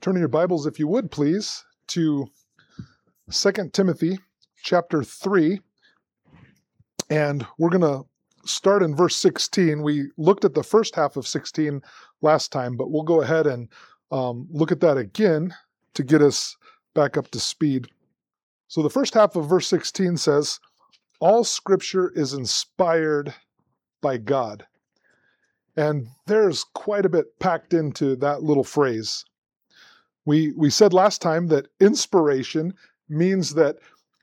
Turn in your Bibles, if you would, please, to 2 Timothy chapter 3. And we're going to start in verse 16. We looked at the first half of 16 last time, but we'll go ahead and look at that again to get us back up to speed. So the first half of verse 16 says, "All Scripture is inspired by God." And there's quite a bit packed into that little phrase. We said last time that inspiration means that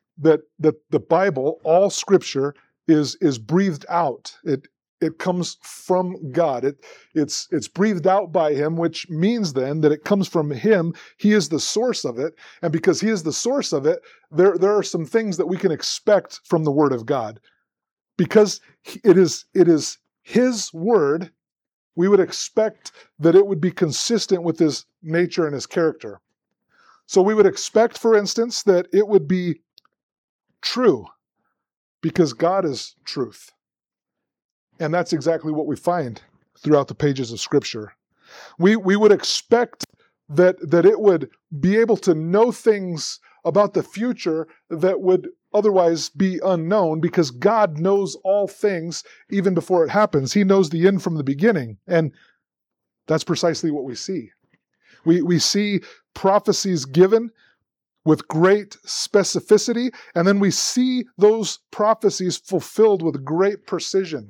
the Bible, all Scripture, is breathed out. It comes from God. It's breathed out by Him, which means then that it comes from Him. He is the source of it, and because He is the source of it, there are some things that we can expect from the Word of God. Because it is His Word, we would expect that it would be consistent with His nature and His character. So we would expect, for instance, that it would be true, because God is truth. And that's exactly what we find throughout the pages of Scripture. We would expect that it would be able to know things about the future that would otherwise be unknown, because God knows all things even before it happens. He knows the end from the beginning. And that's precisely what we see. We see prophecies given with great specificity, and then we see those prophecies fulfilled with great precision.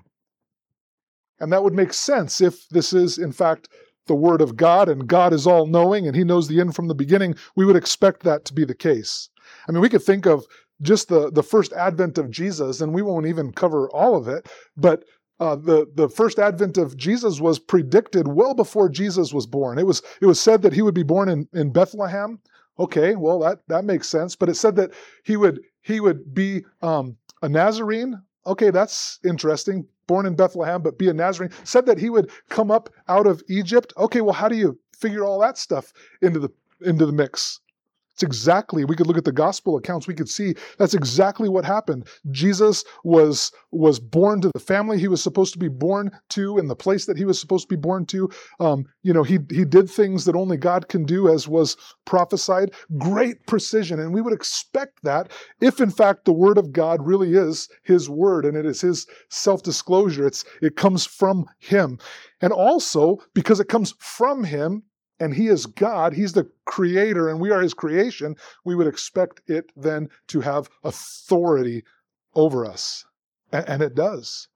And that would make sense if this is, in fact, the Word of God, and God is all-knowing, and He knows the end from the beginning. We would expect that to be the case. I mean, we could think of just the first advent of Jesus, and we won't even cover all of it, but the first advent of Jesus was predicted well before Jesus was born. It was said that He would be born in Bethlehem. Okay, well, that makes sense. But it said that he would be a Nazarene. Okay, that's interesting. Born in Bethlehem, but be a Nazarene. Said that He would come up out of Egypt. Okay, well, how do you figure all that stuff into the mix? It's exactly, we could look at the gospel accounts, we could see that's exactly what happened. Jesus was born to the family He was supposed to be born to, in the place that He was supposed to be born to. He did things that only God can do, as was prophesied. Great precision, and we would expect that if in fact the Word of God really is His Word, and it is His self-disclosure. It comes from Him. And also, because it comes from Him, and He is God, He's the Creator, and we are His creation, we would expect it then to have authority over us. And it does.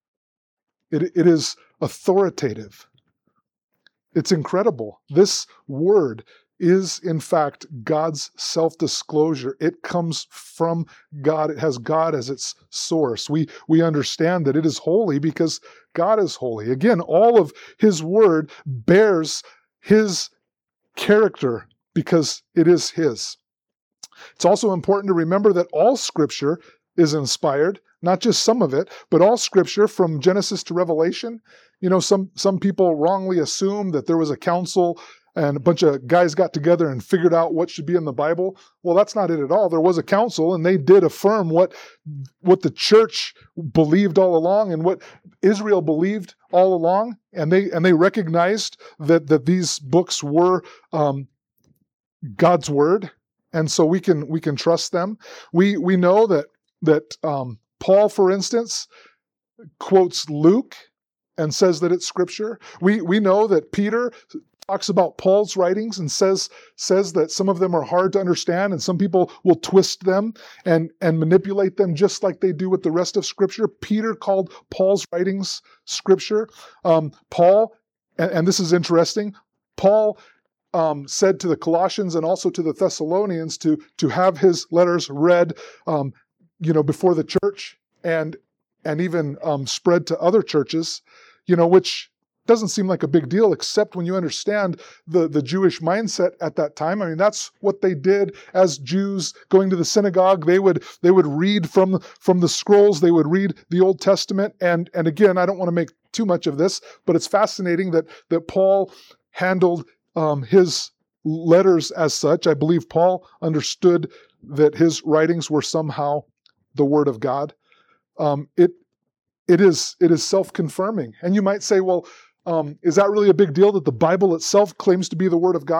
It is authoritative. It's incredible. This Word is, in fact, God's self-disclosure. It comes from God. It has God as its source. We understand that it is holy because God is holy. Again, all of His Word bears His character because it is His. It's also important to remember that all Scripture is inspired, not just some of it, but all Scripture from Genesis to Revelation. Some people wrongly assume that there was a council and a bunch of guys got together and figured out what should be in the Bible. Well, that's not it at all. There was a council, and they did affirm what the church believed all along and what Israel believed all along, and they recognized that these books were God's Word, and so we can trust them. We know that Paul, for instance, quotes Luke and says that it's Scripture. We know that Peter talks about Paul's writings and says that some of them are hard to understand, and some people will twist them and manipulate them just like they do with the rest of Scripture. Peter called Paul's writings Scripture. Paul, and this is interesting, Paul said to the Colossians and also to the Thessalonians to have his letters read before the church and even spread to other churches, which doesn't seem like a big deal, except when you understand the Jewish mindset at that time. I mean, that's what they did as Jews going to the synagogue. They would read from the scrolls. They would read the Old Testament. And again, I don't want to make too much of this, but it's fascinating that Paul handled his letters as such. I believe Paul understood that his writings were somehow the Word of God. It is self-confirming. And you might say, well, is that really a big deal that the Bible itself claims to be the Word of God?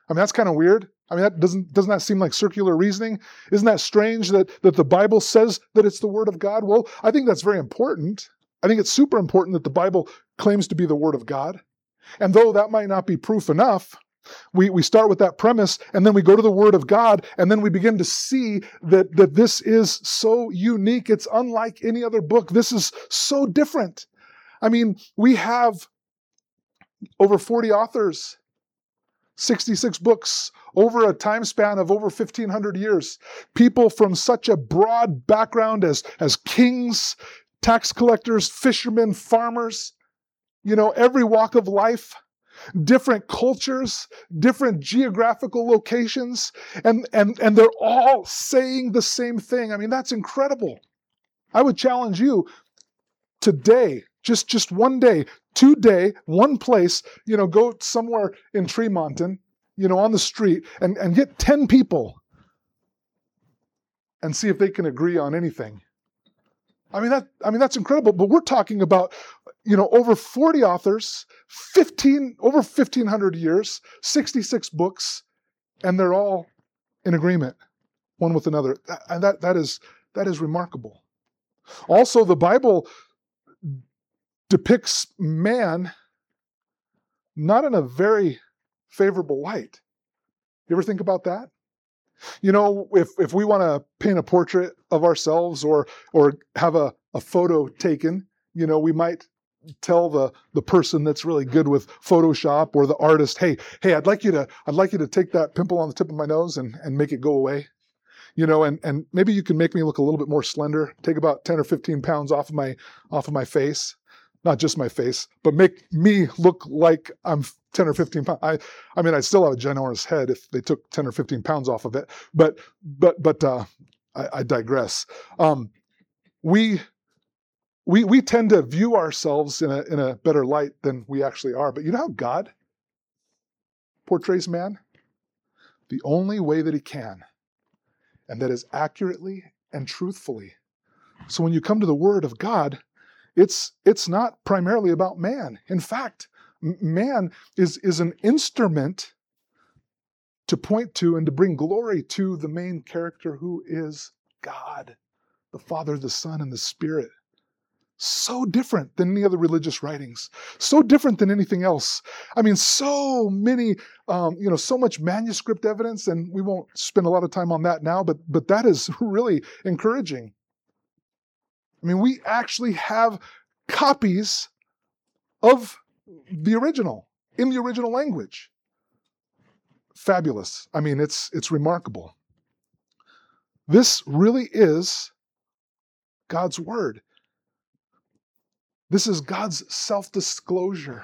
I mean, that's kind of weird. I mean, doesn't that seem like circular reasoning? Isn't that strange that the Bible says that it's the Word of God? Well, I think that's very important. I think it's super important that the Bible claims to be the Word of God. And though that might not be proof enough, we start with that premise, and then we go to the Word of God, and then we begin to see that this is so unique. It's unlike any other book. This is so different. I mean, we have over 40 authors, 66 books, over a time span of over 1,500 years. People from such a broad background as kings, tax collectors, fishermen, farmers, every walk of life, different cultures, different geographical locations, and they're all saying the same thing. I mean, that's incredible. I would challenge you today, just one day, today, one place, go somewhere in Tremonton, on the street and get 10 people and see if they can agree on anything. I mean, that's incredible, but we're talking about, over 40 authors, over 1,500 years, 66 books, and they're all in agreement, one with another. And that is remarkable. Also, the Bible depicts man not in a very favorable light. You ever think about that? If we want to paint a portrait of ourselves or have a photo taken, we might tell the person that's really good with Photoshop or the artist, hey, I'd like you to take that pimple on the tip of my nose and make it go away. And maybe you can make me look a little bit more slender, take about 10 or 15 pounds off of my face. Not just my face, but make me look like I'm 10 or 15 pounds. I mean, I still have a ginormous head if they took 10 or 15 pounds off of it. But I digress. We tend to view ourselves in a better light than we actually are. But you know how God portrays man? The only way that he can, and that is accurately and truthfully. So when you come to the Word of God, it's not primarily about man. In fact, man is an instrument to point to and to bring glory to the main character, who is God, the Father, the Son, and the Spirit. So different than any other religious writings. So different than anything else. I mean, so many, so much manuscript evidence, and we won't spend a lot of time on that now, but that is really encouraging. I mean, we actually have copies of the original, in the original language. Fabulous. I mean, it's remarkable. This really is God's Word. This is God's self-disclosure.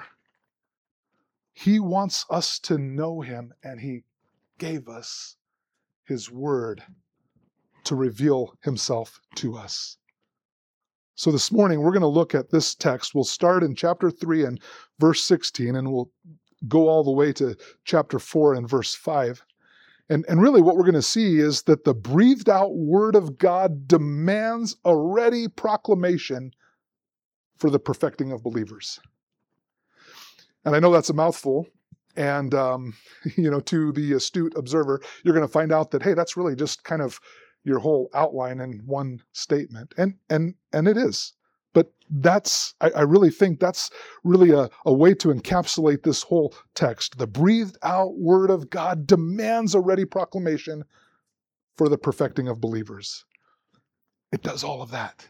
He wants us to know him, and he gave us his Word to reveal himself to us. So this morning, we're going to look at this text. We'll start in chapter 3 and verse 16, and we'll go all the way to chapter 4 and verse 5. And really what we're going to see is that the breathed out Word of God demands a ready proclamation for the perfecting of believers. And I know that's a mouthful. And, to the astute observer, you're going to find out that, hey, that's really just kind of your whole outline in one statement. And it is. But I really think that's really a way to encapsulate this whole text. The breathed out Word of God demands a ready proclamation for the perfecting of believers. It does all of that.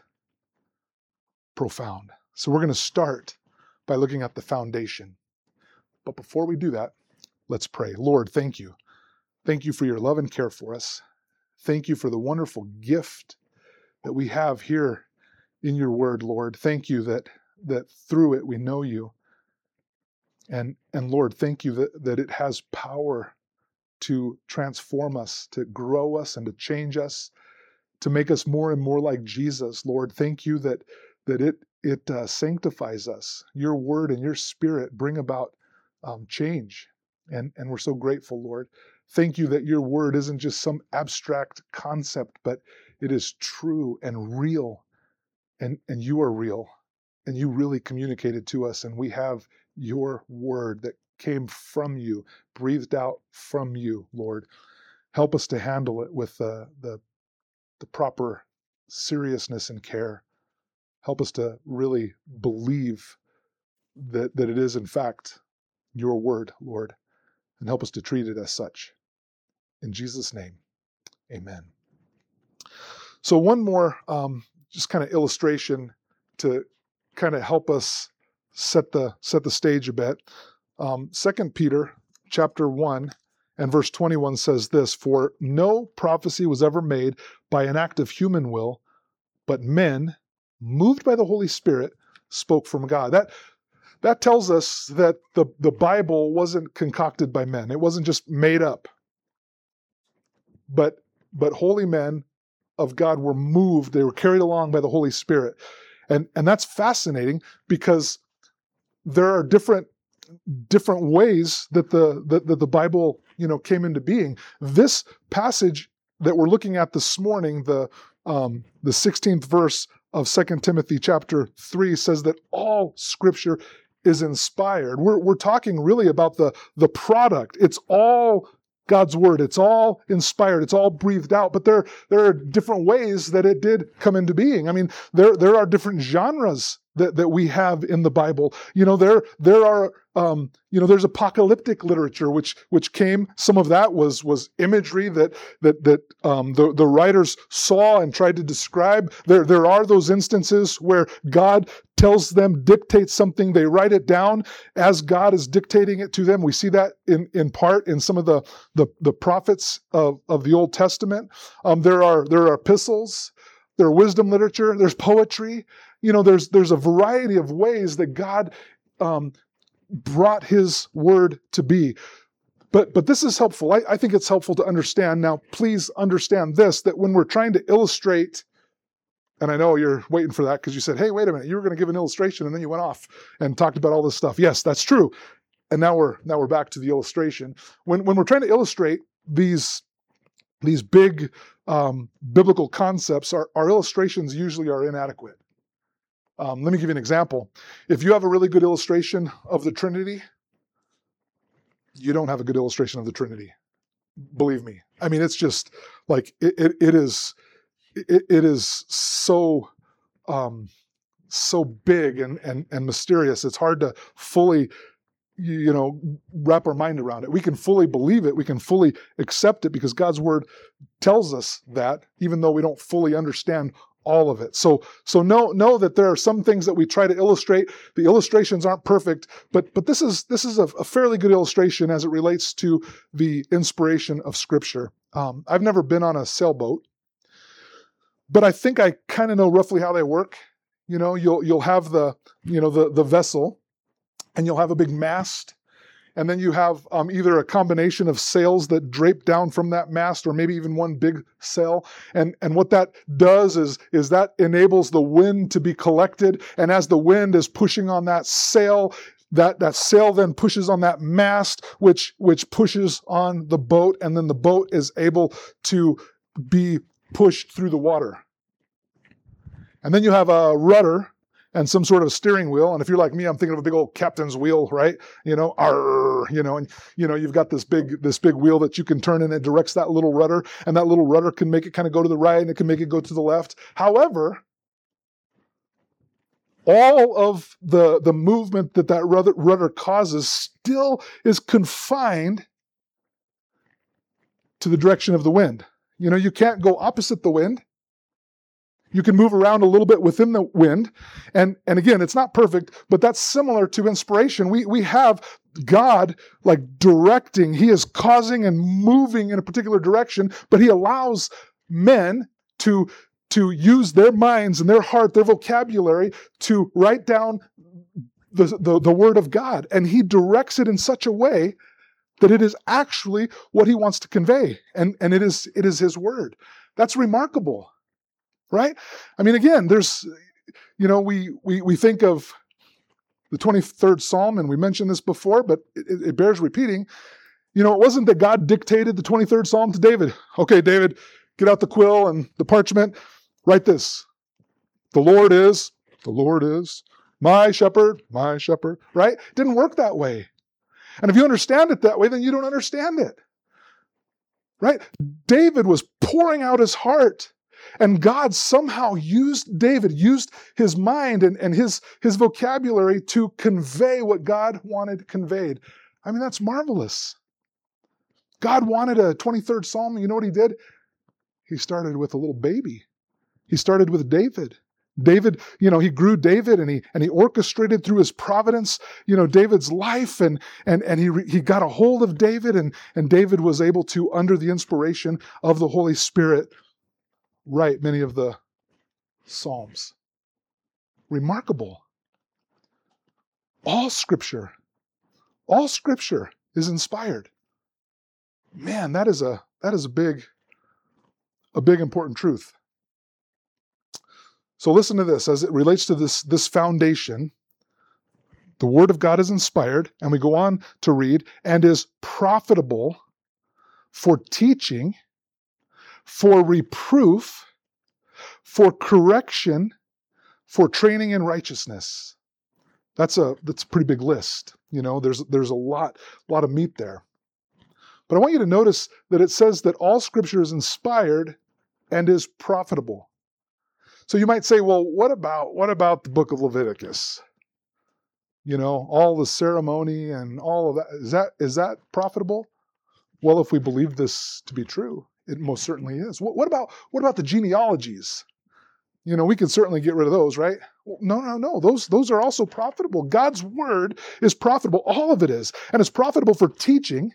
Profound. So we're going to start by looking at the foundation. But before we do that, let's pray. Lord, thank you. Thank you for your love and care for us. Thank you for the wonderful gift that we have here in your Word, Lord. Thank you that through it we know you. And Lord, thank you that it has power to transform us, to grow us, and to change us, to make us more and more like Jesus. Lord, thank you that it sanctifies us. Your Word and your Spirit bring about change. And we're so grateful, Lord. Thank you that your Word isn't just some abstract concept, but it is true and real. And you are real. And you really communicated to us. And we have your Word that came from you, breathed out from you, Lord. Help us to handle it with the proper seriousness and care. Help us to really believe that it is, in fact, your word, Lord, and help us to treat it as such. In Jesus' name, amen. So one more just kind of illustration to kind of help us set the stage a bit. 2 Peter chapter 1 and verse 21 says this, "For no prophecy was ever made by an act of human will, but men, moved by the Holy Spirit, spoke from God." That tells us that the Bible wasn't concocted by men. It wasn't just made up. But holy men of God were moved, they were carried along by the Holy Spirit. And that's fascinating because there are different ways that the Bible, came into being. This passage that we're looking at this morning, the 16th verse of 2 Timothy chapter 3 says that all Scripture is inspired. We're talking really about the product. It's all God's word. It's all inspired. It's all breathed out. But there are different ways that it did come into being. I mean, there are different genres that we have in the Bible. There are there's apocalyptic literature which came. Some of that was imagery that the writers saw and tried to describe. There are those instances where God tells them, dictates something, they write it down as God is dictating it to them. We see that in part in some of the prophets of the Old Testament. There are epistles, there are wisdom literature, there's poetry. There's a variety of ways that God brought his word to be. But this is helpful. I think it's helpful to understand. Now, please understand this, that when we're trying to illustrate, and I know you're waiting for that because you said, hey, wait a minute, you were going to give an illustration and then you went off and talked about all this stuff. Yes, that's true. And now we're back to the illustration. When we're trying to illustrate these big biblical concepts, our illustrations usually are inadequate. Let me give you an example. If you have a really good illustration of the Trinity, you don't have a good illustration of the Trinity. Believe me. I mean, it's just like it is so big and mysterious. It's hard to fully wrap our mind around it. We can fully believe it. We can fully accept it because God's word tells us that, even though we don't fully understand all of it. So know that there are some things that we try to illustrate. The illustrations aren't perfect, but this is a fairly good illustration as it relates to the inspiration of Scripture. I've never been on a sailboat, but I think I kind of know roughly how they work. You'll have the vessel, and you'll have a big mast. And then you have either a combination of sails that drape down from that mast, or maybe even one big sail. And what that does is that enables the wind to be collected. And as the wind is pushing on that sail, that sail then pushes on that mast, which pushes on the boat. And then the boat is able to be pushed through the water. And then you have a rudder and some sort of steering wheel. And if you're like me, I'm thinking of a big old captain's wheel, right? And you've got this big wheel that you can turn and it directs that little rudder, and that little rudder can make it kind of go to the right and it can make it go to the left. However, all of the movement that rudder causes still is confined to the direction of the wind. You can't go opposite the wind. You can move around a little bit within the wind. And again, it's not perfect, but that's similar to inspiration. We have God like directing. He is causing and moving in a particular direction, but he allows men to use their minds and their heart, their vocabulary, to write down the word of God. And he directs it in such a way that it is actually what he wants to convey. And it is his word. That's remarkable. Right? I mean, again, there's, we think of the 23rd Psalm, and we mentioned this before, but it bears repeating. It wasn't that God dictated the 23rd Psalm to David. Okay, David, get out the quill and the parchment, write this. The Lord is my shepherd, right? It didn't work that way. And if you understand it that way, then you don't understand it. Right? David was pouring out his heart, and God somehow used David, used his mind and his vocabulary to convey what God wanted conveyed. I mean, that's marvelous. God wanted a 23rd Psalm. You know what he did? He started with a little baby. He started with David. David, he grew David, and he orchestrated through his providence, David's life, and he got a hold of David, and David was able to, under the inspiration of the Holy Spirit, write many of the Psalms. Remarkable. All Scripture is inspired. Man, that is a big important truth. So listen to this as it relates to this foundation. The Word of God is inspired, and we go on to read, and is profitable for teaching, for reproof, for correction, for training in righteousness. That's a pretty big list. There's a lot of meat there. But I want you to notice that it says that all Scripture is inspired and is profitable. So you might say, well, what about the book of Leviticus? All the ceremony and all of that. Is that profitable? Well, if we believe this to be true, it most certainly is. What about the genealogies? We can certainly get rid of those, right? No. Those are also profitable. God's word is profitable. All of it is. And it's profitable for teaching,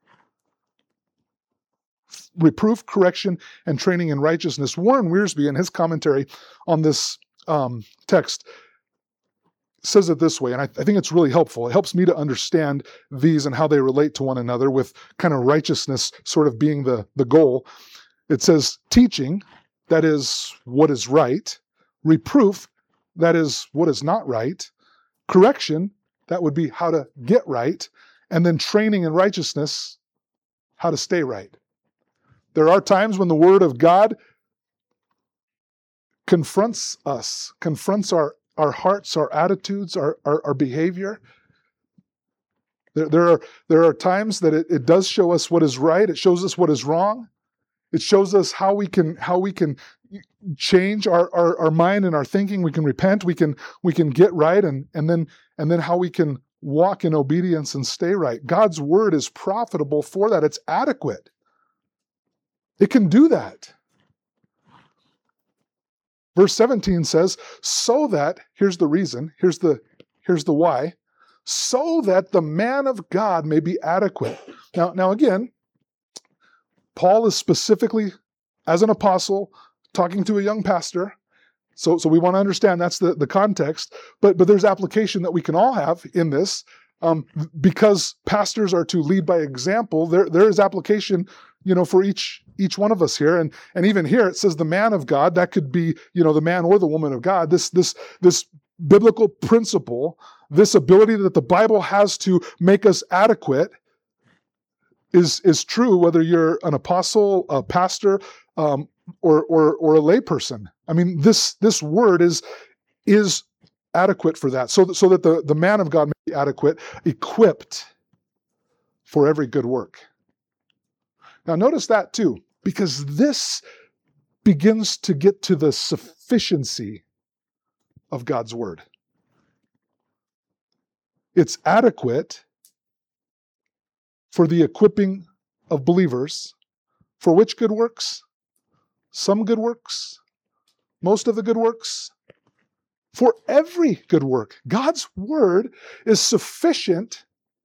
reproof, correction, and training in righteousness. Warren Wiersbe, in his commentary on this text, says it this way, and I think it's really helpful. It helps me to understand these and how they relate to one another, with kind of righteousness sort of being the goal. It says teaching, that is what is right. Reproof, that is what is not right. Correction, that would be how to get right. And then training in righteousness, how to stay right. There are times when the Word of God confronts us, confronts our hearts, our attitudes, our behavior. There are times that it does show us what is right. It shows us what is wrong. It shows us how we can change our mind and our thinking. We can repent. We can get right, and then how we can walk in obedience and stay right. God's word is profitable for that. It's adequate. It can do that. Verse 17 says, so that, here's the reason, here's the why, so that the man of God may be adequate. Now again, Paul is specifically, as an apostle, talking to a young pastor. So we want to understand that's the context, but there's application that we can all have in this, because pastors are to lead by example. There is application, for each one of us here, and even here it says the man of God. That could be, the man or the woman of God. This biblical principle, this ability that the Bible has to make us adequate, is true whether you're an apostle, a pastor, or a layperson. I mean, this word is adequate for that, so that the man of God may be adequate, equipped for every good work. Now notice that too, because this begins to get to the sufficiency of God's word. It's adequate for the equipping of believers. For which good works? Some good works? Most of the good works? For every good work. God's word is sufficient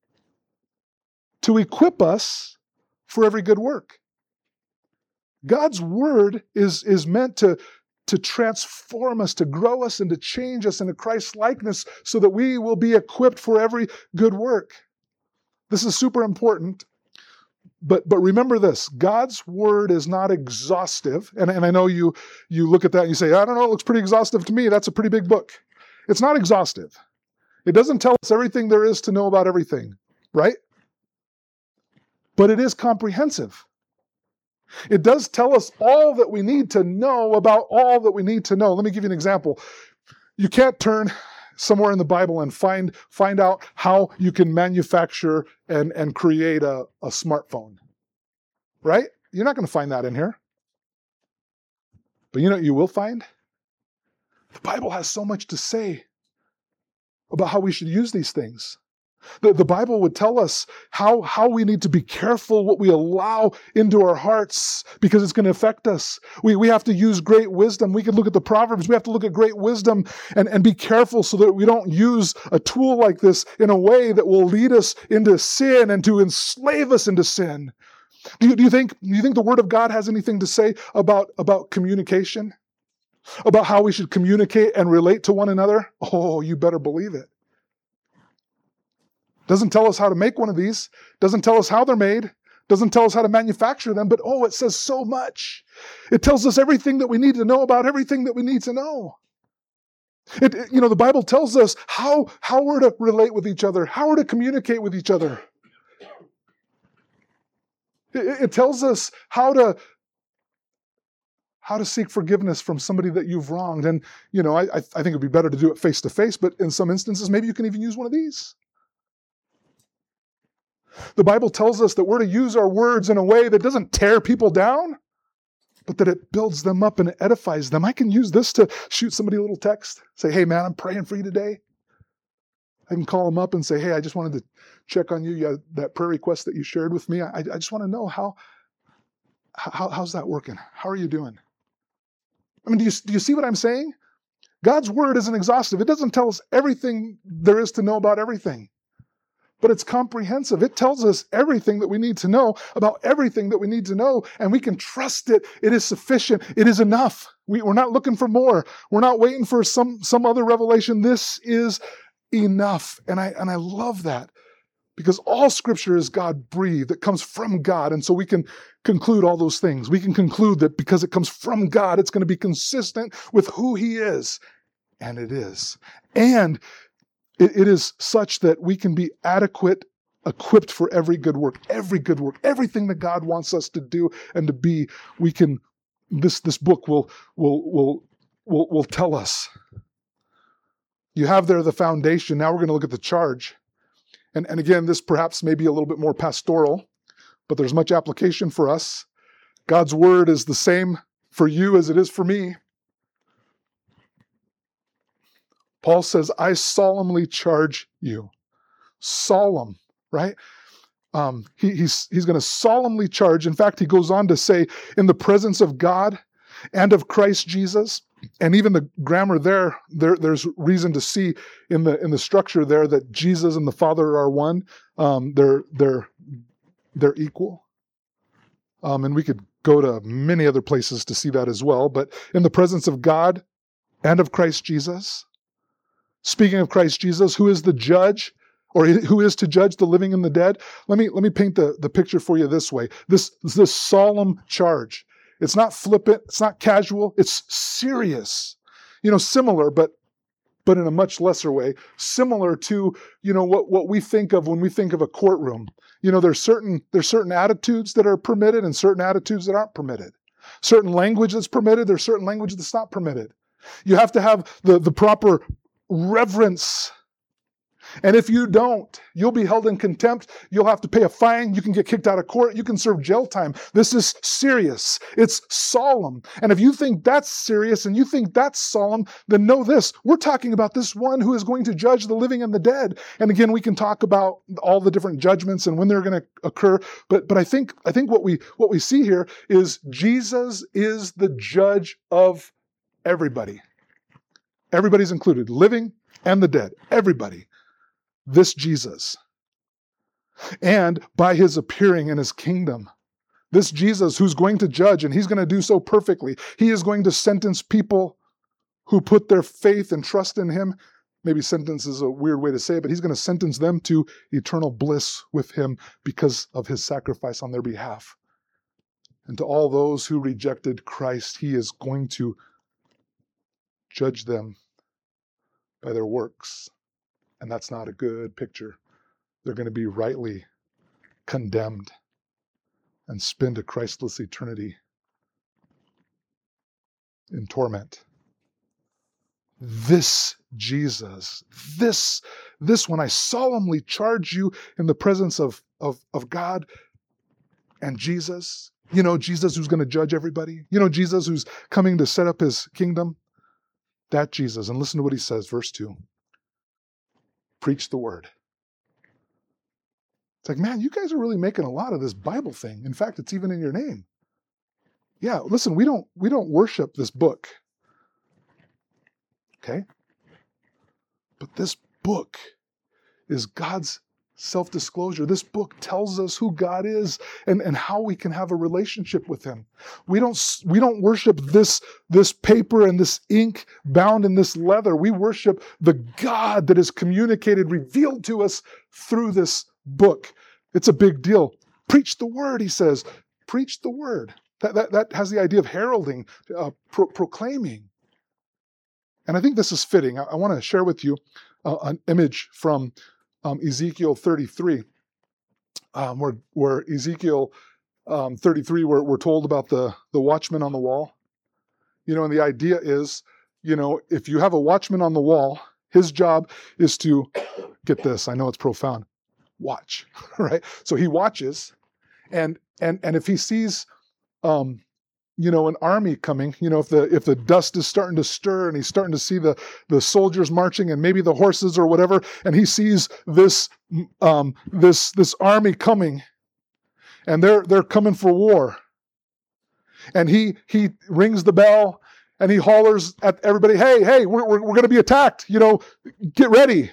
to equip us for every good work. God's word is meant to transform us, to grow us, and to change us into Christ's likeness so that we will be equipped for every good work. This is super important. But remember this, God's word is not exhaustive. And I know you look at that and you say, I don't know, it looks pretty exhaustive to me. That's a pretty big book. It's not exhaustive. It doesn't tell us everything there is to know about everything, right? But it is comprehensive. It does tell us all that we need to know about all that we need to know. Let me give you an example. You can't turn somewhere in the Bible and find out how you can manufacture and create a smartphone. Right? You're not going to find that in here. But you know what you will find? The Bible has so much to say about how we should use these things. The Bible would tell us how we need to be careful what we allow into our hearts because it's going to affect us. We have to use great wisdom. We could look at the Proverbs. We have to look at great wisdom and be careful so that we don't use a tool like this in a way that will lead us into sin and to enslave us into sin. Do you think the Word of God has anything to say about communication? About how we should communicate and relate to one another? Oh, you better believe it. Doesn't tell us how to make one of these. Doesn't tell us how they're made. Doesn't tell us how to manufacture them. But it says so much. It tells us everything that we need to know about everything that we need to know. The Bible tells us how we're to relate with each other, how we're to communicate with each other. It tells us how to seek forgiveness from somebody that you've wronged. And, I think it'd be better to do it face to face, but in some instances, maybe you can even use one of these. The Bible tells us that we're to use our words in a way that doesn't tear people down, but that it builds them up and it edifies them. I can use this to shoot somebody a little text. Say, hey, man, I'm praying for you today. I can call them up and say, hey, I just wanted to check on you. That prayer request that you shared with me, I just want to know how's that working? How are you doing? I mean, do you see what I'm saying? God's word isn't exhaustive. It doesn't tell us everything there is to know about everything. But it's comprehensive. It tells us everything that we need to know about everything that we need to know, and we can trust it. It is sufficient. It is enough. We're not looking for more. We're not waiting for some other revelation. This is enough. And I love that because all Scripture is God-breathed. It comes from God, and so we can conclude all those things. We can conclude that because it comes from God, it's going to be consistent with who He is. And it is. And it is such that we can be equipped for every good work, everything that God wants us to do and to be. We can. This book will tell us. You have there the foundation. Now we're going to look at the charge, and again, this perhaps may be a little bit more pastoral, but there's much application for us. God's word is the same for you as it is for me. Paul says, I solemnly charge you. Solemn, right? He's going to solemnly charge. In fact, he goes on to say, in the presence of God and of Christ Jesus, and even the grammar there's reason to see in the structure there that Jesus and the Father are one. They're equal. And we could go to many other places to see that as well. But in the presence of God and of Christ Jesus. Speaking of Christ Jesus, who is the judge, or who is to judge the living and the dead? Let me paint the picture for you this way. This solemn charge. It's not flippant. It's not casual. It's serious. Similar, but in a much lesser way. Similar to what we think of when we think of a courtroom. There's certain attitudes that are permitted and certain attitudes that aren't permitted. Certain language that's permitted. There's certain language that's not permitted. You have to have the proper reverence. And if you don't, you'll be held in contempt. You'll have to pay a fine. You can get kicked out of court. You can serve jail time. This is serious. It's solemn. And if you think that's serious and you think that's solemn, then know this. We're talking about this one who is going to judge the living and the dead. And again, we can talk about all the different judgments and when they're going to occur. But I think what we see here is Jesus is the judge of everybody. Everybody's included, living and the dead. Everybody. This Jesus. And by his appearing in his kingdom, this Jesus who's going to judge, and he's going to do so perfectly. He is going to sentence people who put their faith and trust in him. Maybe sentence is a weird way to say it, but he's going to sentence them to eternal bliss with him because of his sacrifice on their behalf. And to all those who rejected Christ, he is going to judge them by their works. And that's not a good picture. They're going to be rightly condemned and spend a Christless eternity in torment. this Jesus, this one I solemnly charge you in the presence of God and Jesus. You know, Jesus who's going to judge everybody. You know, Jesus who's coming to set up his kingdom. That Jesus. And listen to what he says, verse 2. Preach the word. It's like, man, you guys are really making a lot of this Bible thing. In fact, it's even in your name. Yeah, listen, we don't worship this book. Okay? But this book is God's self-disclosure. This book tells us who God is and how we can have a relationship with him. We don't worship this paper and this ink bound in this leather. We worship the God that is communicated, revealed to us through this book. It's a big deal. Preach the word, he says. Preach the word. That has the idea of heralding, proclaiming. And I think this is fitting. I want to share with you an image from Ezekiel 33, where Ezekiel 33, we're told about the watchman on the wall. You know, and the idea is, you know, if you have a watchman on the wall, his job is to, get this, I know it's profound, watch, right? So he watches, and if he sees, you know, an army coming, you know, if the dust is starting to stir and he's starting to see the soldiers marching and maybe the horses or whatever, and he sees this army coming, and they're coming for war, and he rings the bell and he hollers at everybody, hey, we're going to be attacked, you know, get ready.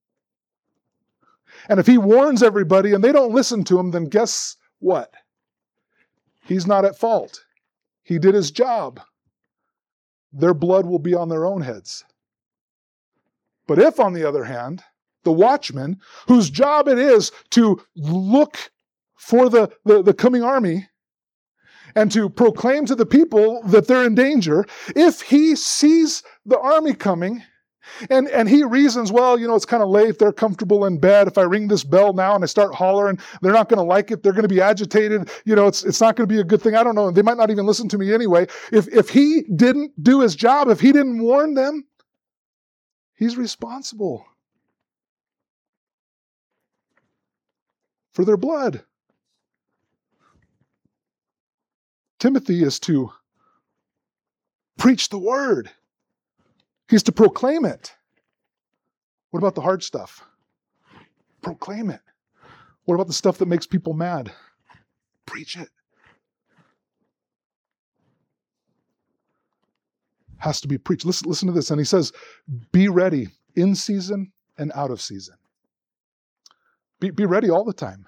And if he warns everybody and they don't listen to him, then guess what? He's not at fault. He did his job. Their blood will be on their own heads. But if, on the other hand, the watchman, whose job it is to look for the coming army and to proclaim to the people that they're in danger, if he sees the army coming and he reasons, well, you know, it's kind of late, they're comfortable in bed. If I ring this bell now and I start hollering, they're not going to like it. They're going to be agitated. You know, it's not going to be a good thing. I don't know. They might not even listen to me anyway. If he didn't do his job, if he didn't warn them, he's responsible for their blood. Timothy is to preach the word. He's to proclaim it. What about the hard stuff? Proclaim it. What about the stuff that makes people mad? Preach it. Has to be preached. Listen to this. And he says, be ready in season and out of season. Be ready all the time.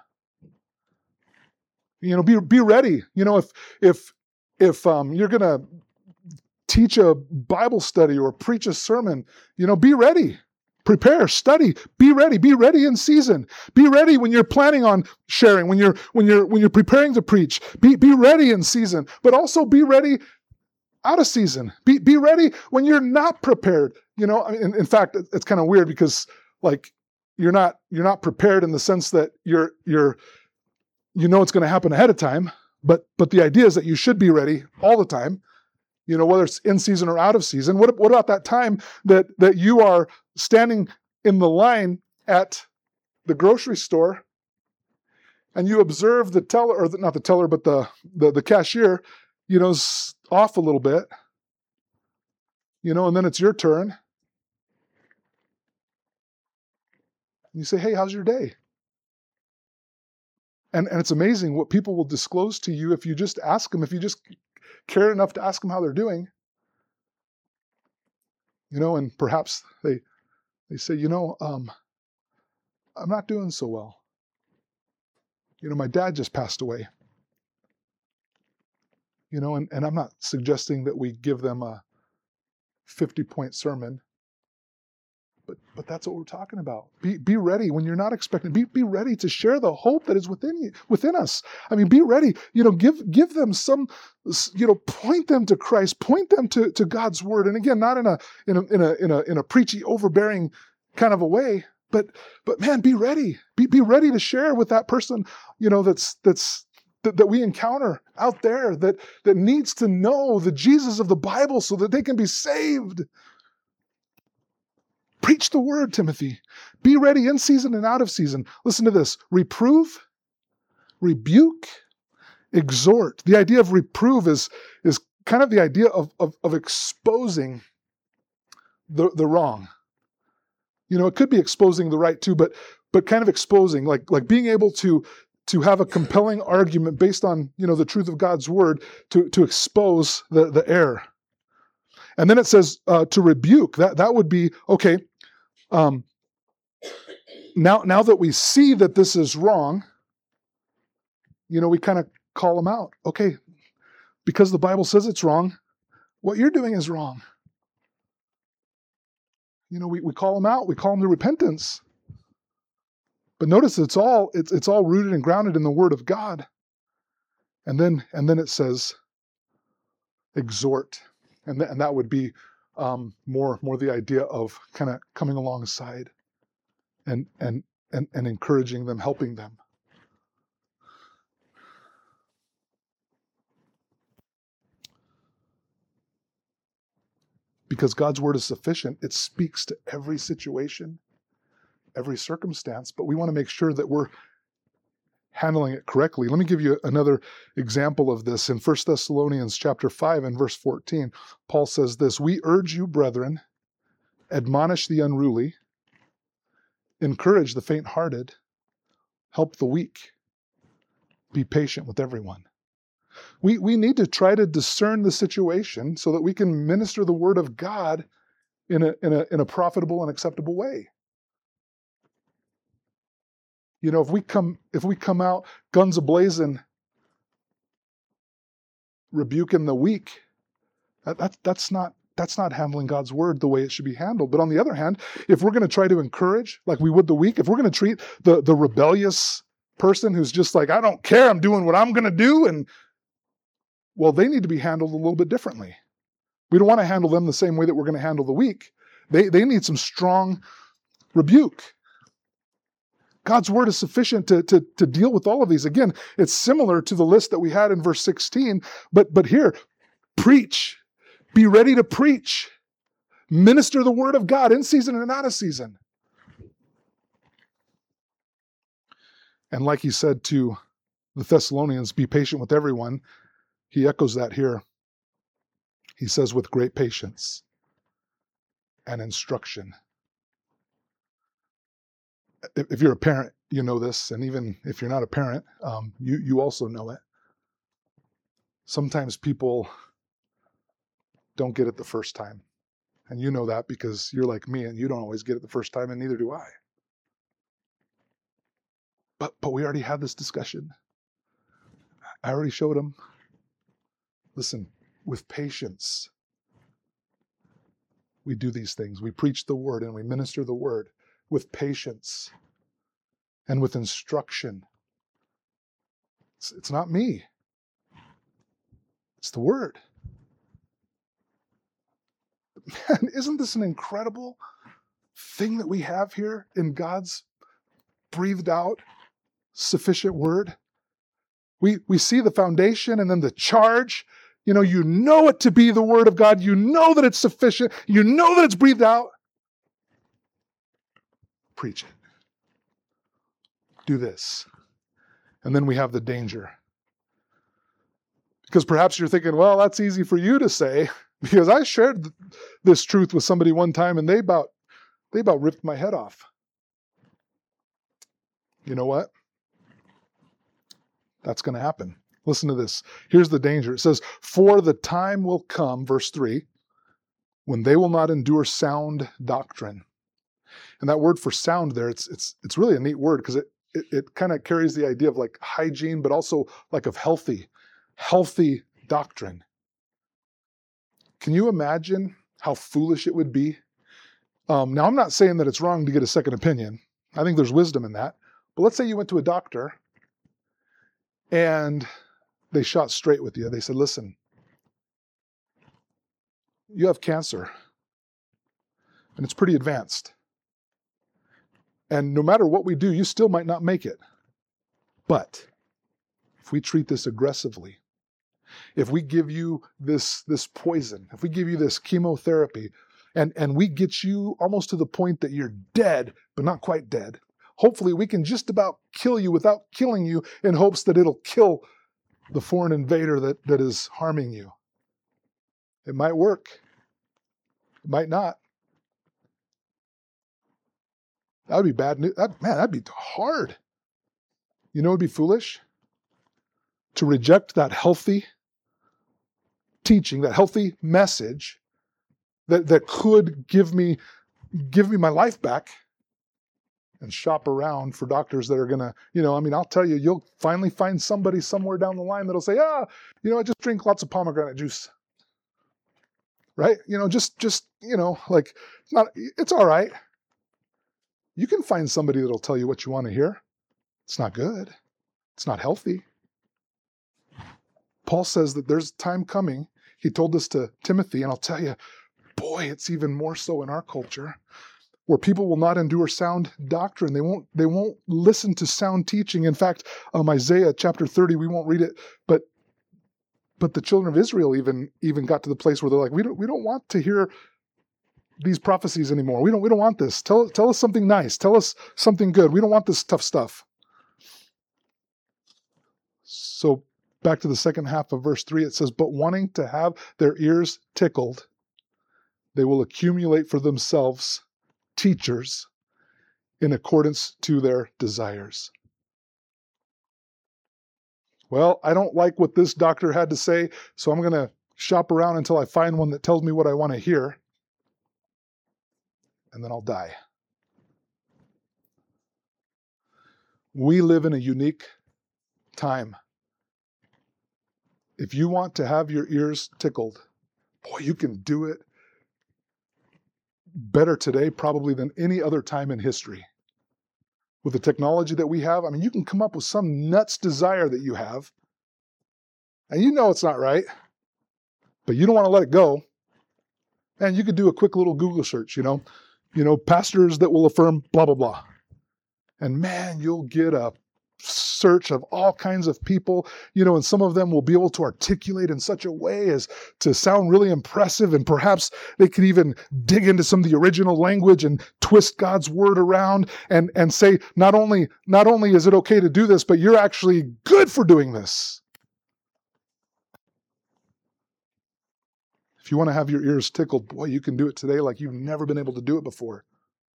You know, be ready. You know, if you're going to teach a Bible study or preach a sermon, you know, be ready. Prepare, study, be ready in season. Be ready when you're planning on sharing, when you're preparing to preach. Be ready in season, but also be ready out of season. Be ready when you're not prepared. You know, I mean, in fact, it's kind of weird because like you're not prepared in the sense that you know it's going to happen ahead of time, but the idea is that you should be ready all the time. You know, whether it's in season or out of season. What about that time that you are standing in the line at the grocery store and you observe the teller, or not the teller, but the cashier, you know, is off a little bit, you know, and then it's your turn. And you say, hey, how's your day? And it's amazing what people will disclose to you if you just ask them, if you just care enough to ask them how they're doing. You know, and perhaps they say, you know, I'm not doing so well. You know, my dad just passed away. You know, and I'm not suggesting that we give them a 50-point sermon, but that's what we're talking about. Be ready when you're not expecting. Be ready to share the hope that is within us. I mean, be ready. You know, give them some. You know, point them to Christ. Point them to God's word. And again, not in a preachy, overbearing kind of a way. But man, be ready. Be ready to share with that person. You know, that we encounter out there that needs to know the Jesus of the Bible so that they can be saved. Preach the word, Timothy. Be ready in season and out of season. Listen to this. Reprove, rebuke, exhort. The idea of reprove is kind of the idea of exposing the wrong. It could be exposing the right too, but kind of exposing, like being able to have a compelling argument based on, the truth of God's word to expose the error. And then it says to rebuke. That would be, okay, now that we see that this is wrong, we kind of call them out. Okay, because the Bible says it's wrong, what you're doing is wrong. We call them out. We call them to repentance. But notice it's all rooted and grounded in the Word of God. And then it says exhort, and that would be more the idea of kind of coming alongside and encouraging them, helping them. Because God's word is sufficient, it speaks to every situation, every circumstance, but we want to make sure that we're handling it correctly. Let me give you another example of this. In 1 Thessalonians chapter 5 and verse 14, Paul says this, "We urge you, brethren, admonish the unruly, encourage the faint-hearted, help the weak, be patient with everyone." We need to try to discern the situation so that we can minister the word of God in a profitable and acceptable way. If we come out guns a-blazing, rebuking the weak, that's not handling God's word the way it should be handled. But on the other hand, if we're going to try to encourage like we would the weak, if we're going to treat the rebellious person who's just like, I don't care, I'm doing what I'm going to do, well, they need to be handled a little bit differently. We don't want to handle them the same way that we're going to handle the weak. They need some strong rebuke. God's word is sufficient to deal with all of these. Again, it's similar to the list that we had in verse 16, but here, preach. Be ready to preach. Minister the word of God in season and out of season. And like he said to the Thessalonians, be patient with everyone. He echoes that here. He says, with great patience and instruction. If you're a parent, you know this, and even if you're not a parent, you also know it. Sometimes people don't get it the first time. And you know that because you're like me and you don't always get it the first time, and neither do I. But we already had this discussion. I already showed them. Listen, with patience, we do these things. We preach the word and we minister the word with patience and with instruction. It's not me. It's the word. Man, isn't this an incredible thing that we have here in God's breathed out, sufficient word? We see the foundation and then the charge. You know it to be the word of God. You know that it's sufficient. You know that it's breathed out. Preach it. Do this. And then we have the danger. Because perhaps you're thinking, well, that's easy for you to say, because I shared this truth with somebody one time and they about ripped my head off. You know what? That's going to happen. Listen to this. Here's the danger. It says, for the time will come, verse 3, when they will not endure sound doctrine. And that word for sound there, it's really a neat word because it kind of carries the idea of like hygiene, but also like of healthy doctrine. Can you imagine how foolish it would be? Now, I'm not saying that it's wrong to get a second opinion. I think there's wisdom in that. But let's say you went to a doctor and they shot straight with you. They said, listen, you have cancer and it's pretty advanced. And no matter what we do, you still might not make it. But if we treat this aggressively, if we give you this poison, if we give you this chemotherapy, and we get you almost to the point that you're dead, but not quite dead. Hopefully we can just about kill you without killing you in hopes that it'll kill the foreign invader that is harming you. It might work. It might not. That would be bad news. That'd be hard. You know, it would be foolish to reject that healthy teaching, that healthy message that could give me my life back, and shop around for doctors that are going to, I'll tell you, you'll finally find somebody somewhere down the line that'll say, I just drink lots of pomegranate juice. Right? It's all right. You can find somebody that'll tell you what you want to hear. It's not good. It's not healthy. Paul says that there's time coming. He told this to Timothy, and I'll tell you, boy, it's even more so in our culture, where people will not endure sound doctrine. They won't listen to sound teaching. In fact, Isaiah chapter 30, we won't read it, but the children of Israel even got to the place where they're like, we don't want to hear these prophecies anymore. We don't want this. Tell us something nice. Tell us something good. We don't want this tough stuff. So back to the second half of verse 3, it says, but wanting to have their ears tickled, they will accumulate for themselves teachers in accordance to their desires. Well, I don't like what this doctor had to say, so I'm going to shop around until I find one that tells me what I want to hear, and then I'll die. We live in a unique time. If you want to have your ears tickled, boy, you can do it better today probably than any other time in history. With the technology that we have, you can come up with some nuts desire that you have, and you know it's not right, but you don't want to let it go. And you could do a quick little Google search, pastors that will affirm blah, blah, blah. And man, you'll get a search of all kinds of people, and some of them will be able to articulate in such a way as to sound really impressive, and perhaps they could even dig into some of the original language and twist God's word around and say, not only is it okay to do this, but you're actually good for doing this. If you want to have your ears tickled, boy, you can do it today like you've never been able to do it before.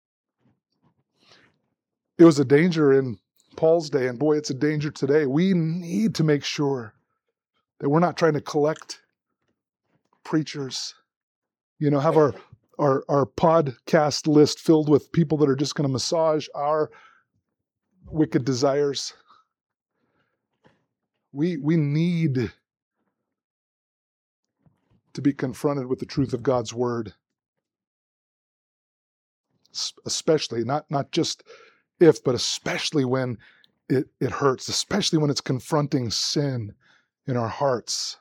It was a danger in Paul's day, and boy, it's a danger today. We need to make sure that we're not trying to collect preachers, have our podcast list filled with people that are just going to massage our wicked desires. We need to be confronted with the truth of God's word, especially, not just if, but especially when it hurts, especially when it's confronting sin in our hearts.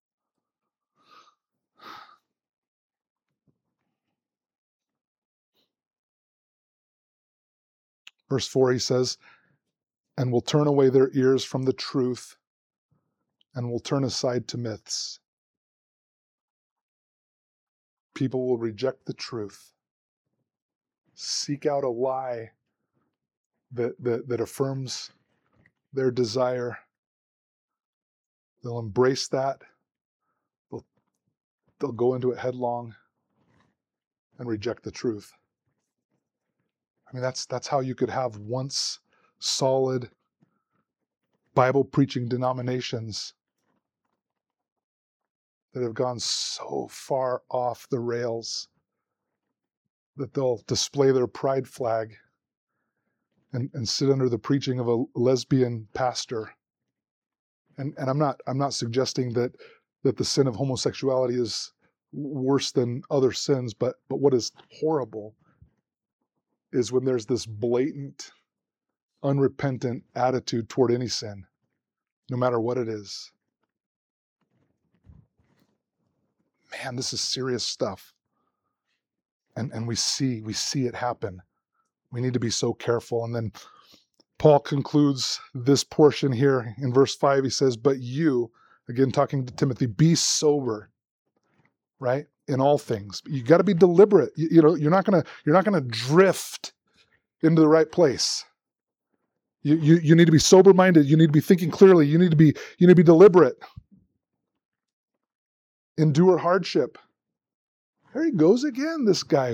Verse 4, he says, and will turn away their ears from the truth and will turn aside to myths. People will reject the truth, seek out a lie that affirms their desire. They'll embrace that. They'll go into it headlong and reject the truth. That's how you could have once solid Bible preaching denominations that have gone so far off the rails that they'll display their pride flag and sit under the preaching of a lesbian pastor. And I'm not suggesting that the sin of homosexuality is worse than other sins, but what is horrible is when there's this blatant, unrepentant attitude toward any sin, no matter what it is. Man, this is serious stuff. And we see it happen. We need to be so careful. And then Paul concludes this portion here in verse 5. He says, but you, again talking to Timothy, be sober, right? in all things. You got to be deliberate. You're not gonna drift into the right place. You need to be sober-minded. You need to be thinking clearly. You need to be deliberate. Endure hardship. There he goes again, this guy.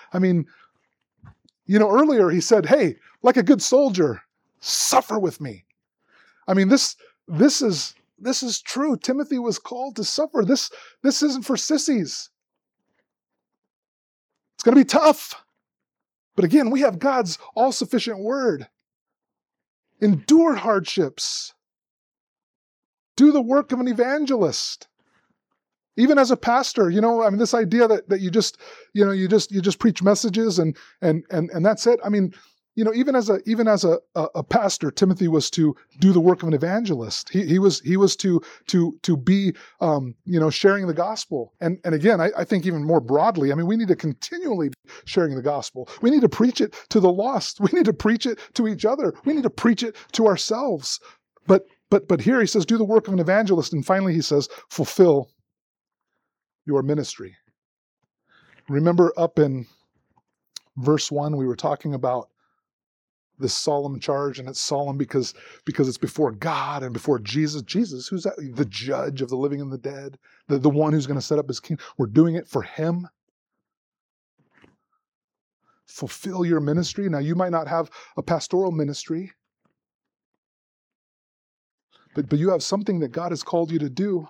Earlier he said, hey, like a good soldier, suffer with me. This is true. Timothy was called to suffer. This isn't for sissies. It's going to be tough. But again, we have God's all-sufficient word. Endure hardships. Do the work of an evangelist. Even as a pastor, this idea that you just preach messages and that's it. Even as a pastor, Timothy was to do the work of an evangelist. He was to be sharing the gospel. And again, I think even more broadly, we need to continually be sharing the gospel. We need to preach it to the lost. We need to preach it to each other. We need to preach it to ourselves. But here he says, do the work of an evangelist. And finally he says, fulfill your ministry. Remember up in verse 1, we were talking about this solemn charge, and it's solemn because it's before God and before Jesus. Jesus, who's that? The judge of the living and the dead, the one who's going to set up his kingdom. We're doing it for him. Fulfill your ministry. Now, you might not have a pastoral ministry, but you have something that God has called you to do.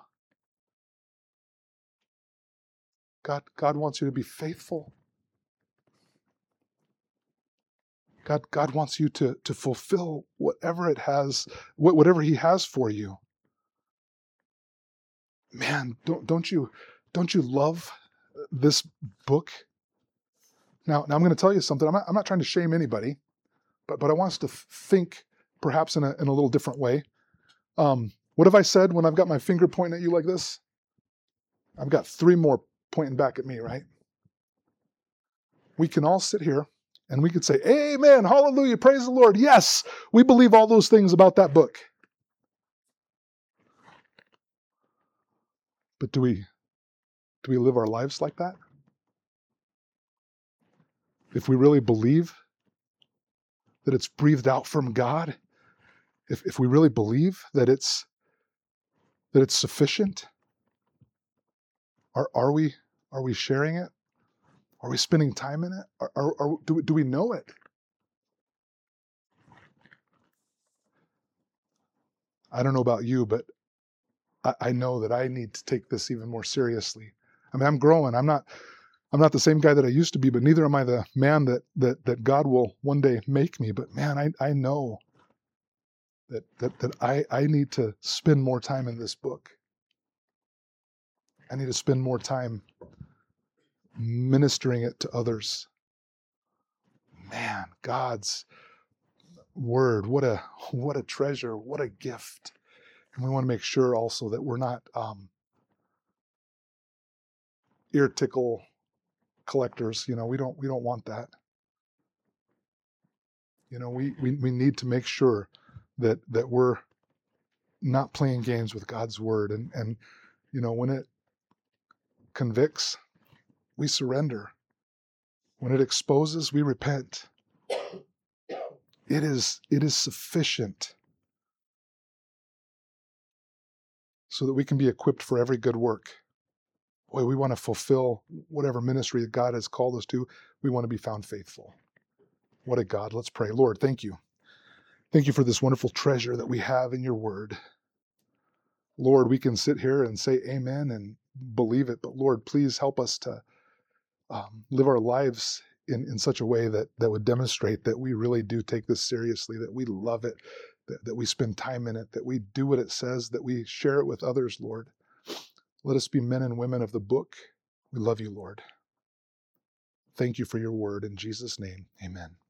God wants you to be faithful. God wants you to fulfill whatever whatever he has for you. Man, don't you love this book? Now I'm going to tell you something. I'm not trying to shame anybody, but I want us to think perhaps in a little different way. What have I said when I've got my finger pointing at you like this? I've got 3 more pointing back at me, right? We can all sit here and we could say, amen, hallelujah, praise the Lord. Yes, we believe all those things about that book. But do we live our lives like that? If we really believe that it's breathed out from God, if we really believe that it's sufficient, are we sharing it? Are we spending time in it? Do we know it? I don't know about you, but I know that I need to take this even more seriously. I'm growing. I'm not the same guy that I used to be, but neither am I the man that God will one day make me. But man, I know that I need to spend more time in this book. I need to spend more time ministering it to others. Man, God's word, what a treasure, what a gift. And we want to make sure also that we're not ear tickle collectors. We don't want that. We need to make sure that we're not playing games with God's word. And when it convicts, we surrender. When it exposes, we repent. It is sufficient so that we can be equipped for every good work. Boy, we want to fulfill whatever ministry that God has called us to. We want to be found faithful. What a God. Let's pray. Lord, thank you. Thank you for this wonderful treasure that we have in your word. Lord, we can sit here and say amen and believe it, but Lord, please help us to live our lives in such a way that would demonstrate that we really do take this seriously, that we love it, that we spend time in it, that we do what it says, that we share it with others, Lord. Let us be men and women of the book. We love you, Lord. Thank you for your word. In Jesus' name, amen.